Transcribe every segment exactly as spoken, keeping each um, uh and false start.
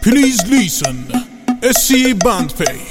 Please listen. S C Bandpay.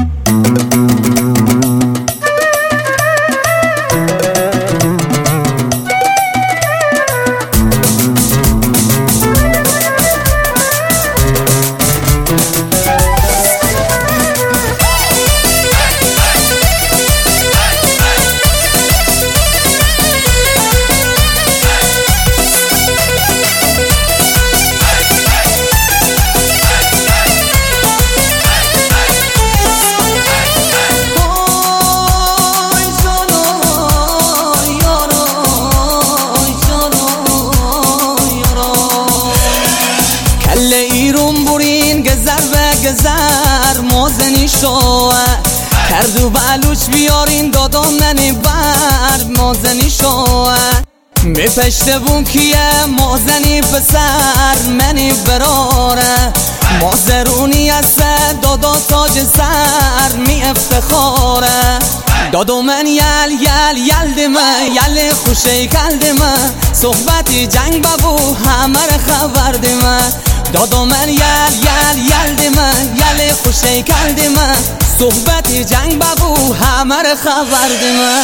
گذر موزنی شو کردو بلوچ بیارین دادم منی بر موزنی شو می پشته بون کیه موزنی پسر منی براره موزرونی است دادا تاج سر می افتخاره دادو من یل یل یل دمه یل خوشه کل دمه صحبتی جنگ ببو همه خبر دمه دادو من یل یل یل دمه یل خوشه کل دمه صحبتی جنگ ببو همه خبر دمه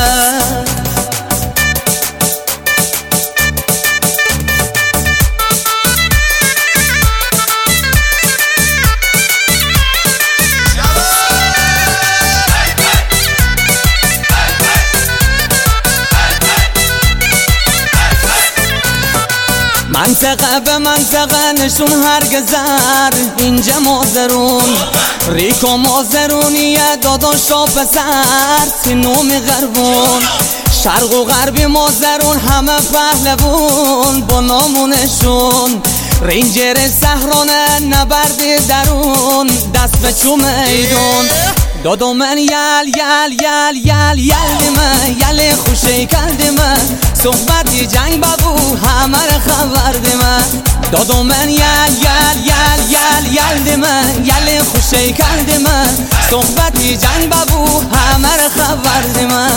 منطقه به منطقه نشون هر گذر اینجا مازرون ریکو مازرونیه داداشا پسر سینومی غربون شرق و غربی مازرون همه پهلوون با نامونشون رینجر سهرانه نبردی درون دست به چو میدون دادو من یل یل یل یل یل دمه یل خوشه کل دمه صحبتی جنگ ببو همه خبر دمه دادو من یل یل یل یل یل دمه یل خوشه کل دمه صحبتی جنگ ببو همه خبر دمه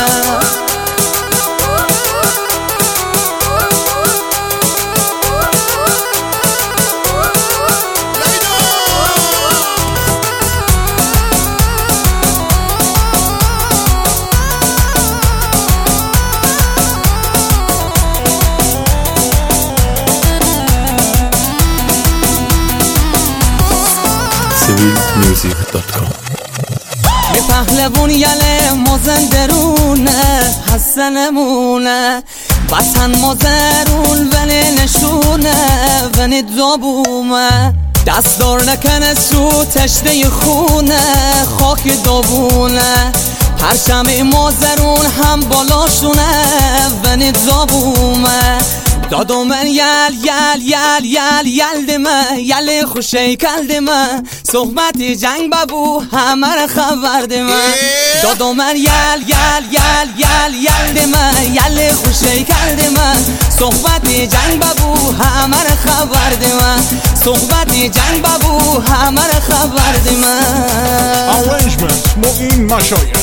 music dot com می پهلوون یله مازن درونه حسنمونه وطن مازرون ونه نشونه ونه دابومه دست دار نکنه سو تشته خونه خاک دابونه پرچم مازرون هم بالاشونه ونه دابومه دادو من یل یل یل یل یل دمه یل خوشه کل دمه صحبتی جنگ ببو همه خبر دمه دادو من یل یل یل یل یل دمه یل خوشه کل دمه صحبتی جنگ ببو همه خبر دمه صحبتی جنگ ببو همه خبر دمه Arrangement معین مشایخ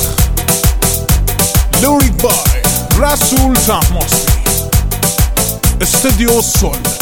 Lyric by رسول طهماسبی استودیو سول